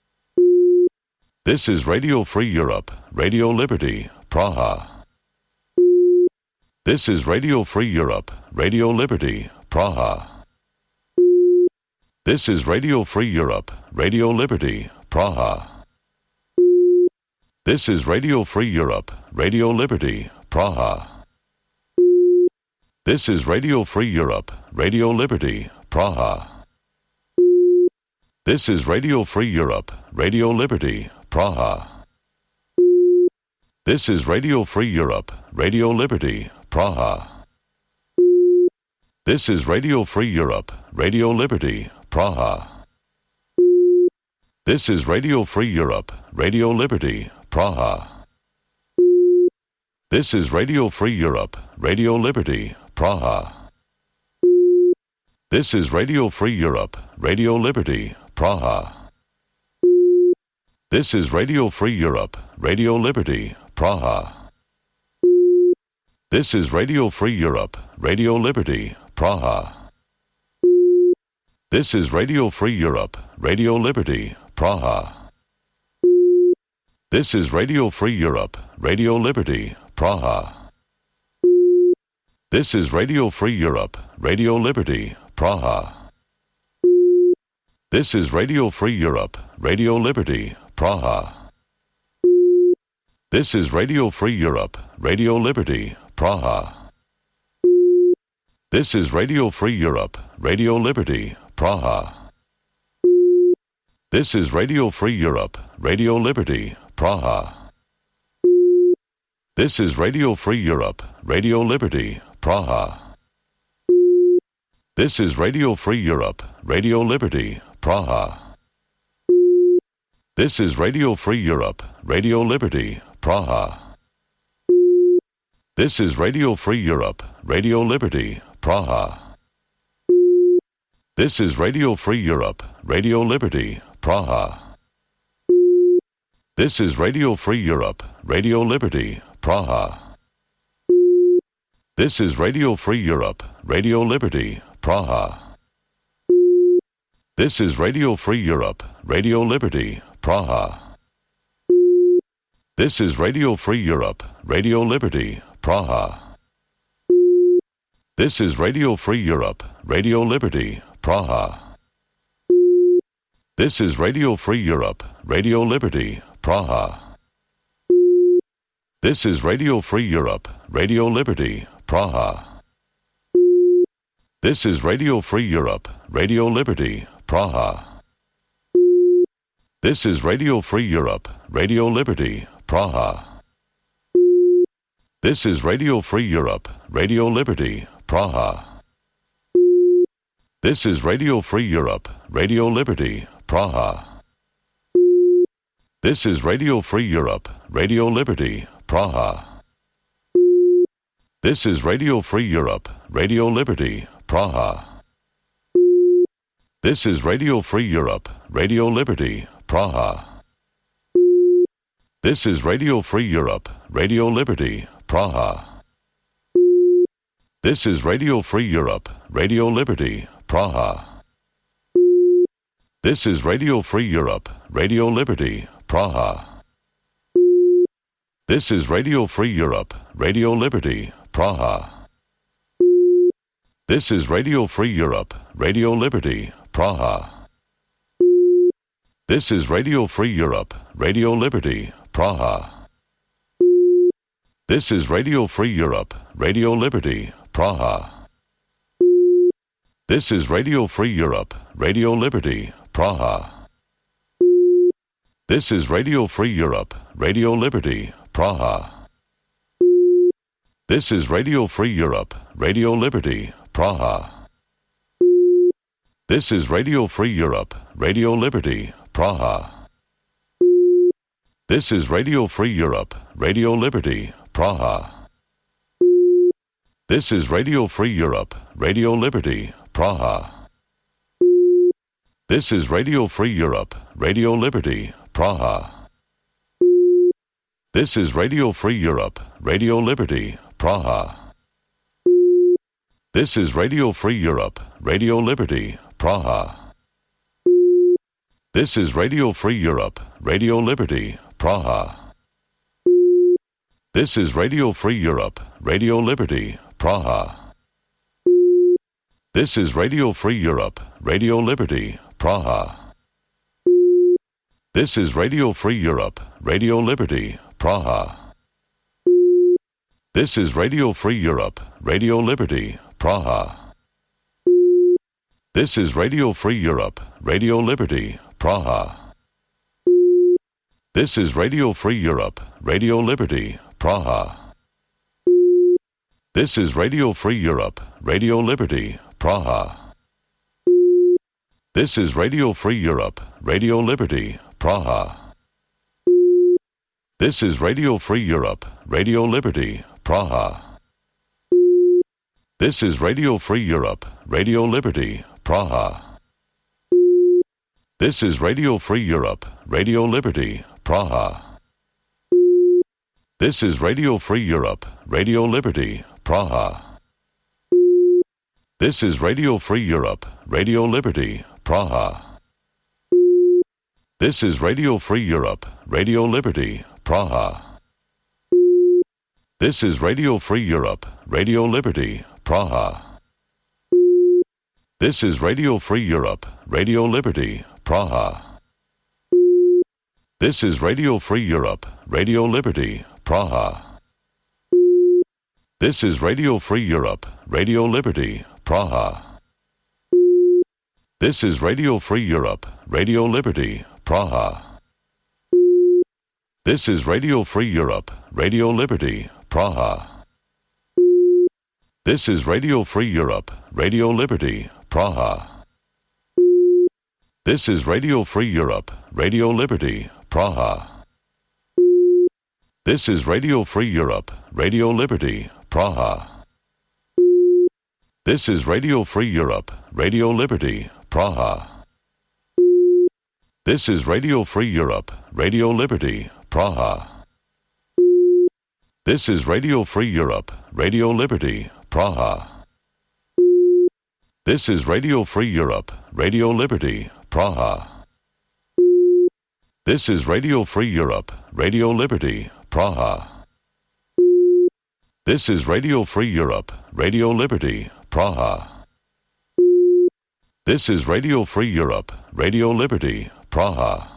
This is Radio Free Europe, Radio Liberty, Praha. This is Radio Free Europe, Radio Liberty, Praha. This is Radio Free Europe, Radio Liberty, Praha. This is Radio Free Europe, Radio Liberty, Praha. This is Radio Free Europe, Radio Liberty, Praha. This is Radio Free Europe, Radio Liberty, Praha. This is Radio Free Europe, Radio Liberty, Praha. This is Radio Free Europe, Radio Liberty, Praha. This is Radio Free Europe, Radio Liberty, Praha. This is Radio Free Europe, Radio Liberty, Praha. This is Radio Free Europe, Radio Liberty, Praha. This is Radio Free Europe, Radio Liberty, Praha. This is Radio Free Europe, Radio Liberty, Praha. This is Radio Free Europe, Radio Liberty, Praha. This is Radio Free Europe, Radio Liberty, Praha. This is Radio Free Europe, Radio Liberty, Praha. This is Radio Free Europe, Radio Liberty, Praha. This is Radio Free Europe, Radio Liberty, Praha. This is Radio Free Europe, Radio Liberty, Praha. This is Radio Free Europe, Radio Liberty, Praha. This is Radio Free Europe, Radio Liberty, Praha. This is Radio Free Europe, Radio Liberty, Praha. This is Radio Free Europe, Radio Liberty, Praha. This is Radio Free Europe, Radio Liberty, Praha. This is Radio Free Europe, Radio Liberty, Praha. This is Radio Free Europe, Radio Liberty, Praha. This is Radio Free Europe, Radio Liberty, Praha. This is Radio Free Europe, Radio Liberty, Praha. This is Radio Free Europe, Radio Liberty, Praha. This is Radio Free Europe, Radio Liberty, Praha. This is Radio Free Europe, Radio Liberty, Praha. This is Radio Free Europe, Radio Liberty, Praha. This is Radio Free Europe, Radio Liberty, Praha. This is Radio Free Europe, Radio Liberty, Praha. This is Radio Free Europe, Radio Liberty, Praha. This is Radio Free Europe, Radio Liberty, Praha. This is Radio Free Europe, Radio Liberty, Praha. This is Radio Free Europe, Radio Liberty, Praha. This is Radio Free Europe, Radio Liberty, Praha. This is Radio Free Europe, Radio Liberty, Praha. This is Radio Free Europe, Radio Liberty, Praha. This is Radio Free Europe, Radio Liberty, Praha. This is Radio Free Europe, Radio Liberty, Praha. This is Radio Free Europe, Radio Liberty, Praha. This is Radio Free Europe, Radio Liberty, Praha. This is Radio Free Europe, Radio Liberty, Praha. This is Radio Free Europe, Radio Liberty, Praha. This is Radio Free Europe, Radio Liberty, Praha. This is Radio Free Europe, Radio Liberty, Praha. This is Radio Free Europe, Radio Liberty, Praha. This is Radio Free Europe, Radio Liberty, Praha. This is Radio Free Europe, Radio Liberty, Praha. This is Radio Free Europe, Radio Liberty, Praha. This is Radio Free Europe, Radio Liberty, Praha. This is Radio Free Europe, Radio Liberty, Praha. This is Radio Free Europe, Radio Liberty, Praha. This is Radio Free Europe, Radio Liberty, Praha. This is Radio Free Europe, Radio Liberty, Praha. This is Radio Free Europe, Radio Liberty, Praha. This is Radio Free Europe, Radio Liberty, Praha. This is Radio Free Europe, Radio Liberty, Praha. This is Radio Free Europe, Radio Liberty, Praha. This is Radio Free Europe, Radio Liberty, Praha. This is Radio Free Europe, Radio Liberty, Praha. This is Radio Free Europe, Radio Liberty, Praha. This is Radio Free Europe, Radio Liberty, Praha. This is Radio Free Europe, Radio Liberty, Praha. This is Radio Free Europe, Radio Liberty, Praha. This is Radio Free Europe, Radio Liberty, Praha. This is Radio Free Europe, Radio Liberty, Praha. This is Radio Free Europe, Radio Liberty, Praha. This is Radio Free Europe, Radio Liberty, Praha. This is Radio Free Europe, Radio Liberty, Praha. This is Radio Free Europe, Radio Liberty, Praha. This is Radio Free Europe, Radio Liberty, Praha. This is Radio Free Europe, Radio Liberty, Praha. This is Radio Free Europe, Radio Liberty, Praha. This is Radio Free Europe, Radio Liberty, Praha. This is Radio Free Europe, Radio Liberty, Praha. This is Radio Free Europe, Radio Liberty, Praha. This is Radio Free Europe, Radio Liberty, Praha. This is Radio Free Europe, Radio Liberty, Praha. This is Radio Free Europe, Radio Liberty, Praha. This is Radio Free Europe, Radio Liberty, Praha. This is Radio Free Europe, Radio Liberty, Praha. This is Radio Free Europe, Radio Liberty, Praha.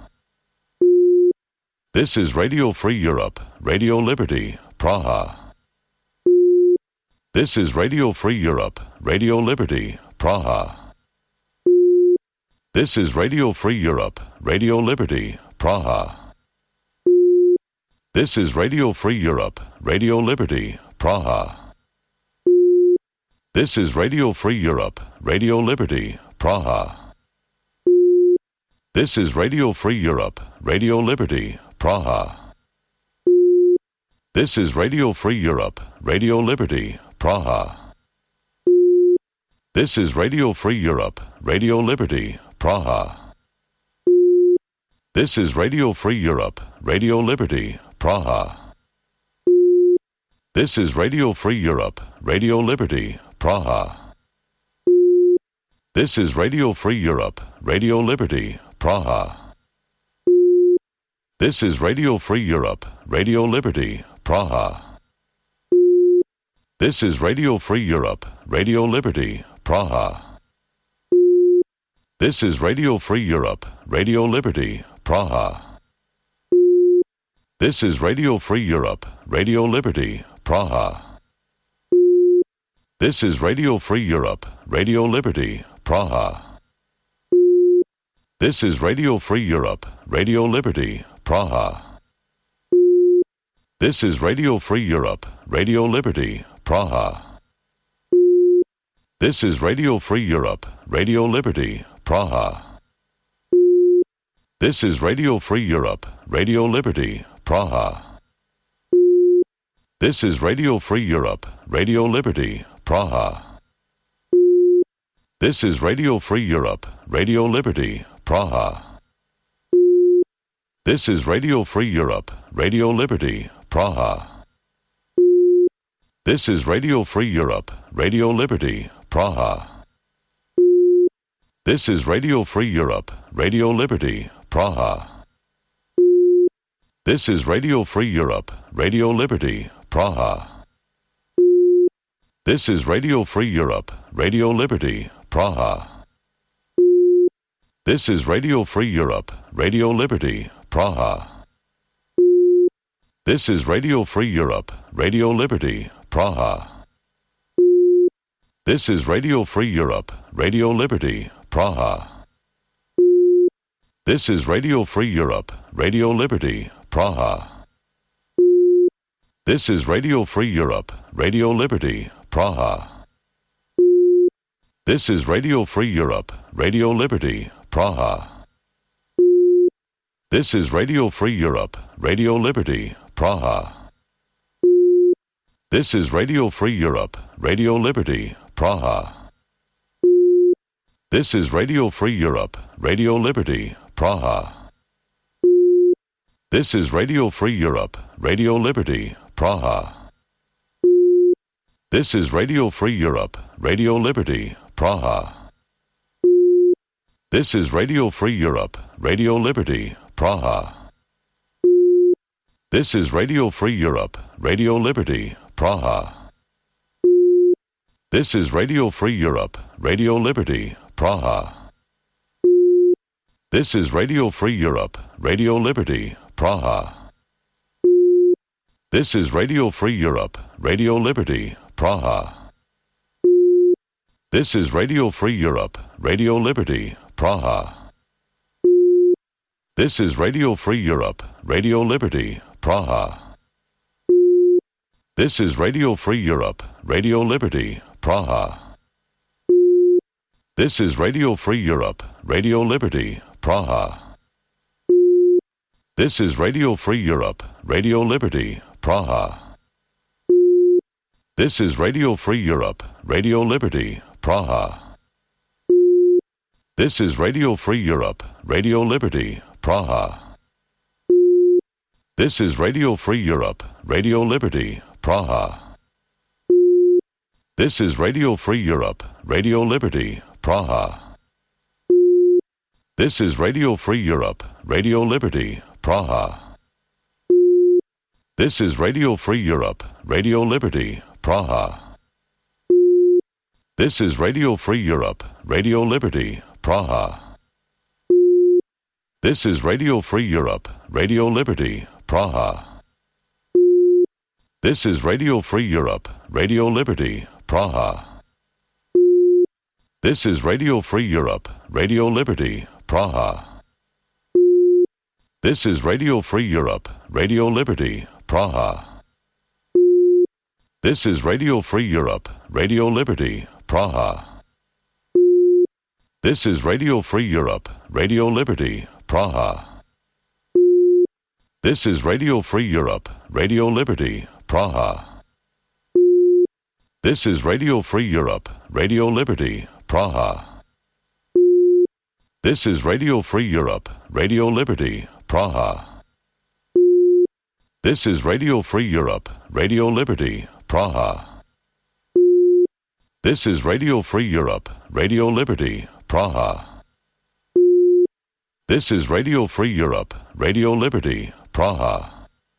This is Radio Free Europe, Radio Liberty, Praha. This is Radio Free Europe, Radio Liberty, Praha. This is Radio Free Europe, Radio Liberty, Praha. This is Radio Free Europe, Radio Liberty, Praha. This is Radio Free Europe, Radio Liberty, Praha. This is Radio Free Europe, Radio Liberty, Praha. This is Radio Free Europe, Radio Liberty, Praha. This is Radio Free Europe, Radio Liberty, Praha. This is Radio Free Europe, Radio Liberty, Praha. This is Radio Free Europe, Radio Liberty, Praha. This is Radio Free Europe, Radio Liberty, Praha. This is Radio Free Europe, Radio Liberty, Praha. This is Radio Free Europe, Radio Liberty, Praha. This is Radio Free Europe, Radio Liberty, Praha. This is Radio Free Europe, Radio Liberty, Praha. This is Radio Free Europe, Radio Liberty, Praha. This is Radio Free Europe, Radio Liberty, Praha. This is Radio Free Europe, Radio Liberty, Praha. This is Radio Free Europe, Radio Liberty, Praha. This is Radio Free Europe, Radio Liberty, Praha. This is Radio Free Europe, Radio Liberty, Praha. This is Radio Free Europe, Radio Liberty, Praha. This is Radio Free Europe, Radio Liberty, Praha. This is Radio Free Europe, Radio Liberty, Praha. This is Radio Free Europe, Radio Liberty, Praha. This is Radio Free Europe, Radio Liberty, Praha. This is Radio Free Europe, Radio Liberty, Praha. This is Radio Free Europe, Radio Liberty, Praha. This is Radio Free Europe, Radio Liberty, Praha. This is Radio Free Europe, Radio Liberty, Praha. This is Radio Free Europe, Radio Liberty, Praha. This is Radio Free Europe, Radio Liberty, Praha. This is Radio Free Europe, Radio Liberty, Praha. This is Radio Free Europe, Radio Liberty, Praha. This is Radio Free Europe, Radio Liberty, Praha. This is Radio Free Europe, Radio Liberty, Praha. This is Radio Free Europe, Radio Liberty, Praha. This is Radio Free Europe, Radio Liberty, Praha. This is Radio Free Europe, Radio Liberty, Praha. This is Radio Free Europe, Radio Liberty, Praha. This is Radio Free Europe, Radio Liberty, Praha. This is Radio Free Europe, Radio Liberty, Praha. This is Radio Free Europe, Radio Liberty, Praha. This is Radio Free Europe, Radio Liberty, Praha. This is Radio Free Europe, Radio Liberty, Praha. This is Radio Free Europe, Radio Liberty, Praha. This is Radio Free Europe, Radio Liberty, Praha. This is Radio Free Europe, Radio Liberty, Praha. This is Radio Free Europe, Radio Liberty, Praha. This is Radio Free Europe, Radio Liberty, Praha. This is Radio Free Europe, Radio Liberty, Praha. This is Radio Free Europe, Radio Liberty, Praha. This is Radio Free Europe, Radio Liberty, Praha. This is Radio Free Europe, Radio Liberty, Praha. This is Radio Free Europe, Radio Liberty, Praha. This is Radio Free Europe, Radio Liberty, Praha. This is Radio Free Europe, Radio Liberty, Praha. This is Radio Free Europe, Radio Liberty, Praha. This is Radio Free Europe, Radio Liberty, Praha. This is Radio Free Europe, Radio Liberty, Praha. This is Radio Free Europe, Radio Liberty, Praha. This is Radio Free Europe, Radio Liberty, Praha. This is Radio Free Europe, Radio Liberty, Praha. This is Radio Free Europe, Radio Liberty, Praha. This is Radio Free Europe, Radio Liberty, Praha. This is Radio Free Europe, Radio Liberty, Praha. This is Radio Free Europe, Radio Liberty, Praha.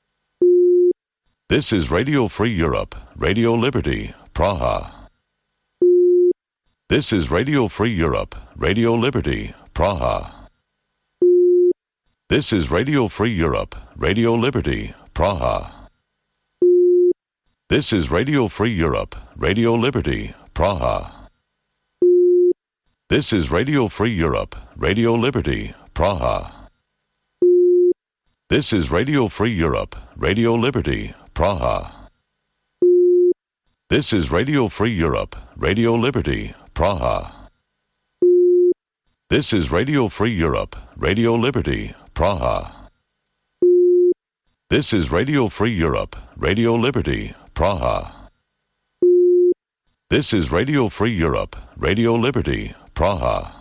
This is Radio Free Europe, Radio Liberty, Praha. This is Radio Free Europe, Radio Liberty, Praha. This is Radio Free Europe, Radio Liberty, Praha. This is Radio Free Europe, Radio Liberty, Praha. This is Radio Free Europe, Radio Liberty, Praha. This is Radio Free Europe, Radio Liberty, Praha. This is Radio Free Europe, Radio Liberty, Praha. This is Radio Free Europe, Radio Liberty, Praha. This is Radio Free Europe, Radio Liberty, Praha. This is Radio Free Europe, Radio Liberty, Praha.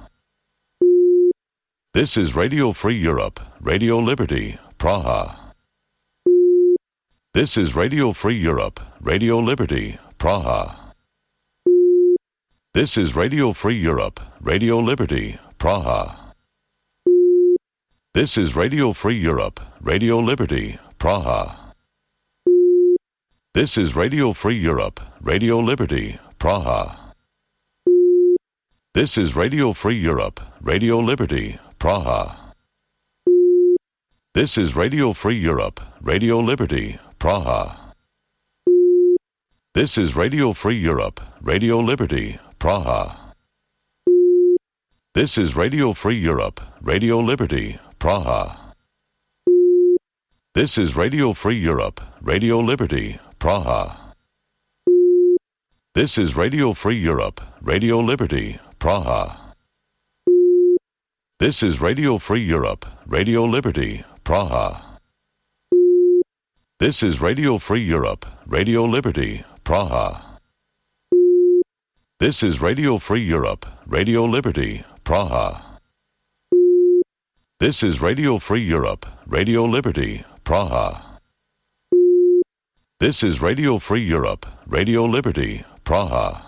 This is Radio Free Europe, Radio Liberty, Praha. This is Radio Free Europe, Radio Liberty, Praha. This is Radio Free Europe, Radio Liberty, Praha. This is Radio Free Europe, Radio Liberty, Praha. This is Radio Free Europe, Radio Liberty, Praha. This is Radio Free Europe, Radio Liberty, Praha. This is Radio Free Europe, Radio Liberty, Praha. This is Radio Free Europe, Radio Liberty, Praha. This is Radio Free Europe, Radio Liberty, Praha. This is Radio Free Europe, Radio Liberty, Praha. This is Radio Free Europe, Radio Liberty, Praha. This is Radio Free Europe, Radio Liberty, Praha. This is Radio Free Europe, Radio Liberty, Praha. This is Radio Free Europe, Radio Liberty, Praha. This is Radio Free Europe, Radio Liberty, Praha. This is Radio Free Europe, Radio Liberty, Praha.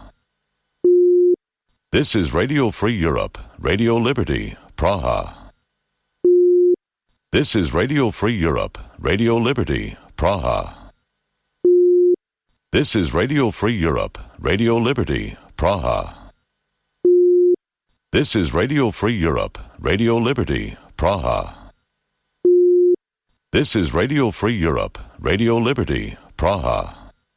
This is Radio Free Europe, Radio Liberty, Praha. This is Radio Free Europe, Radio Liberty, Praha. This is Radio Free Europe, Radio Liberty, Praha. This is Radio Free Europe, Radio Liberty, Praha. This is Radio Free Europe, Radio Liberty, Praha.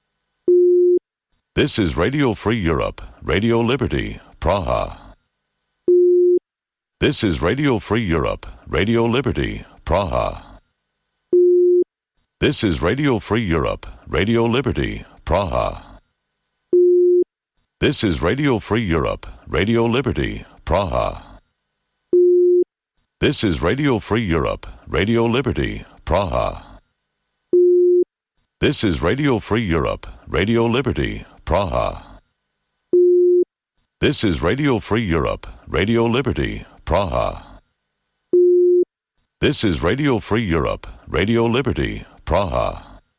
This is Radio Free Europe, Radio Liberty, Praha. This is Radio Free Europe, Radio Liberty, Praha. This is Radio Free Europe, Radio Liberty, Praha. This is Radio Free Europe, Radio Liberty, Praha. This is Radio Free Europe, Radio Liberty, Praha. This is Radio Free Europe, Radio Liberty, Praha. This is Radio Free Europe, Radio Liberty, Praha. This is Radio Free Europe, Radio Liberty, Praha.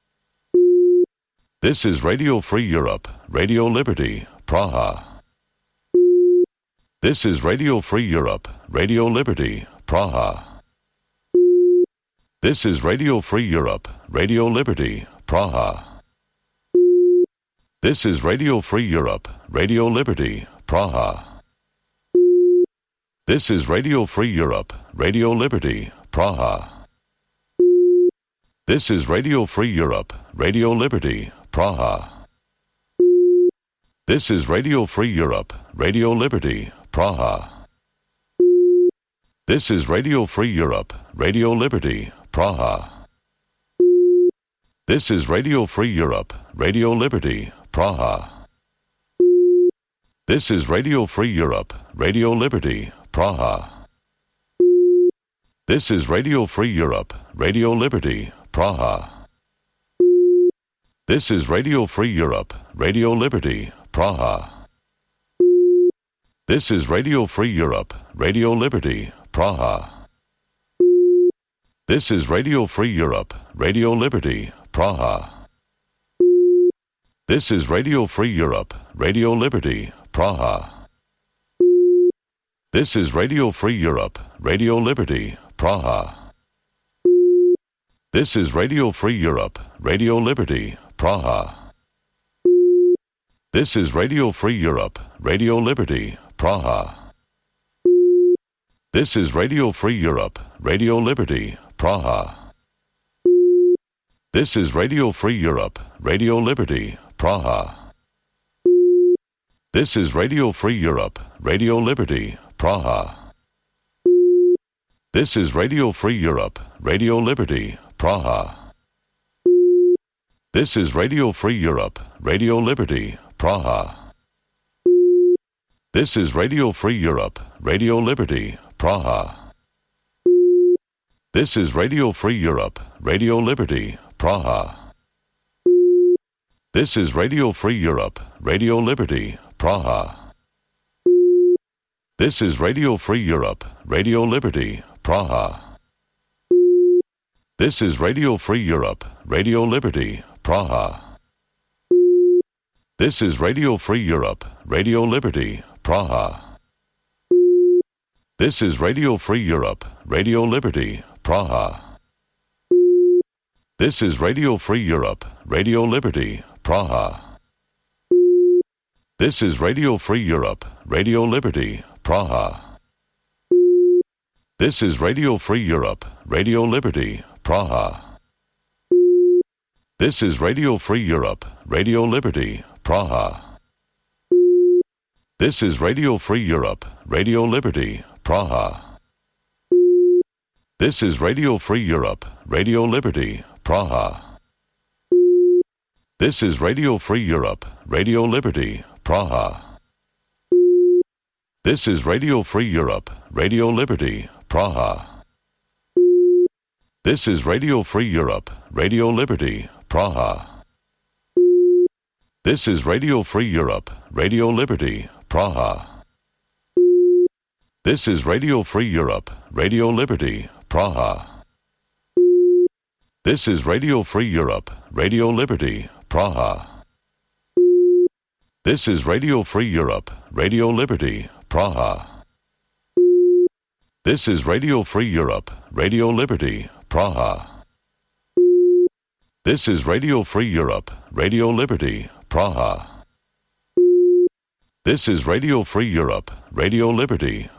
This is Radio Free Europe, Radio Liberty, Praha. This is Radio Free Europe, Radio Liberty, Praha. This is Radio Free Europe, Radio Liberty, Praha. This is Radio Free Europe, Radio Liberty, Praha. This is Radio Free Europe, Radio Liberty, Praha. This is Radio Free Europe, Radio Liberty, Praha. This is Radio Free Europe, Radio Liberty, Praha. This is Radio Free Europe, Radio Liberty, Praha. This is Radio Free Europe, Radio Liberty, Praha. This is Radio Free Europe, Radio Liberty, Praha. This is Radio Free Europe, Radio Liberty, Praha. This is Radio Free Europe, Radio Liberty, Praha. This is Radio Free Europe, Radio Liberty, Praha. This is Radio Free Europe, Radio Liberty, Praha. This is Radio Free Europe, Radio Liberty, Praha. This is Radio Free Europe, Radio Liberty, Praha. This is Radio Free Europe, Radio Liberty, Praha. This is Radio Free Europe, Radio Liberty, Praha. This is Radio Free Europe, Radio Liberty, Praha. This is Radio Free Europe, Radio Liberty, Praha. This is Radio Free Europe, Radio Liberty, Praha. This is Radio Free Europe, Radio Liberty, Praha. This is Radio Free Europe, Radio Liberty, Praha. This is Radio Free Europe, Radio Liberty, Praha. This is Radio Free Europe, Radio Liberty, Praha. This is Radio Free Europe, Radio Liberty, Praha. This is Radio Free Europe, Radio Liberty, Praha. This is Radio Free Europe, Radio Liberty, Praha. This is Radio Free Europe, Radio Liberty, Praha. This is Radio Free Europe, Radio Liberty, Praha. This is Radio Free Europe, Radio Liberty, Praha. This is Radio Free Europe, Radio Liberty, Praha. This is Radio Free Europe, Radio Liberty, Praha. This is Radio Free Europe, Radio Liberty, Praha. This is Radio Free Europe, Radio Liberty, Praha. This is Radio Free Europe, Radio Liberty, Praha. This is Radio Free Europe, Radio Liberty, Praha. This is Radio Free Europe, Radio Liberty, Praha. This is Radio Free Europe, Radio Liberty, Praha. This is Radio Free Europe, Radio Liberty, Praha. This is Radio Free Europe, Radio Liberty, Praha. This is Radio Free Europe, Radio Liberty, Praha. This is Radio Free Europe, Radio Liberty, Praha. This is Radio Free Europe, Radio Liberty, Praha. This is Radio Free Europe, Radio Liberty, Praha. This is Radio Free Europe, Radio Liberty,